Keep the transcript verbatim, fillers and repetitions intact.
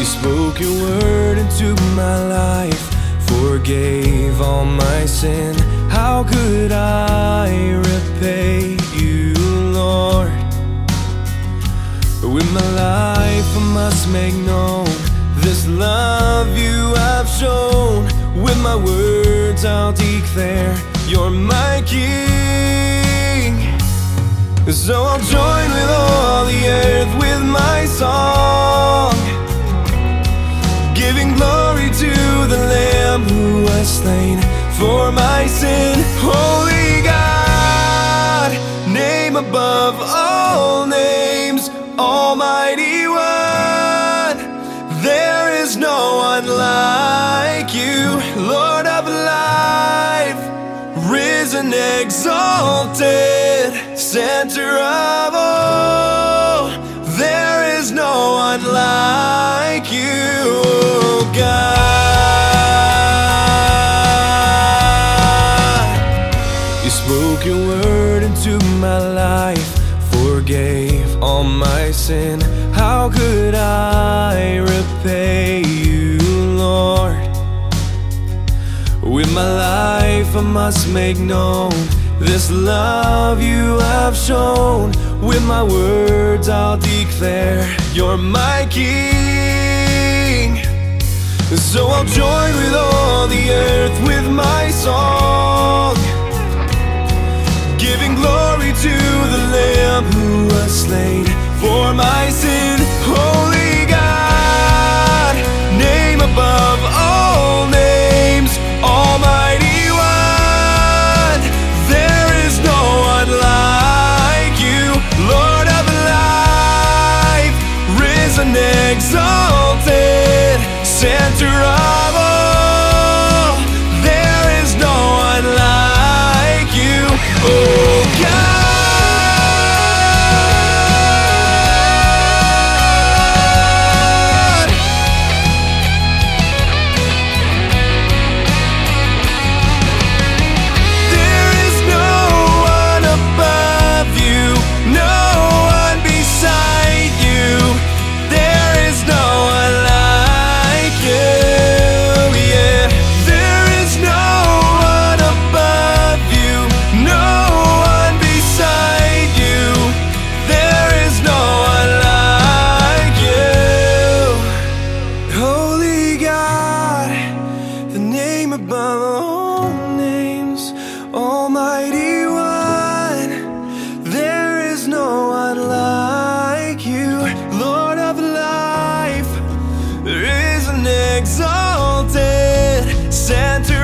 Spoke your word into my life, forgave all my sin. How could I repay you, Lord? With my life I must make known this love you have shown. With my words I'll declare you're my King. So I'll join with all the earth with my song, giving glory to the Lamb who was slain for my sin. Holy God, name above all names, Almighty One, there is no one like you. Lord of life, risen, exalted, center of all, there is no one like you, God. You spoke your word into my life, forgave all my sin. How could I repay you, Lord? With my life I must make known this love you have shown. With my words I'll declare you're my King. So I'll join with all the earth with my song, giving glory to the Lamb who was slain for my sin. Holy God, name above all names, Almighty One, there is no one like you. Lord of life, risen, exalted, center of all, there is no one like you, oh God. Above all names, Almighty One, there is no one like you. Lord of life, risen, exalted, center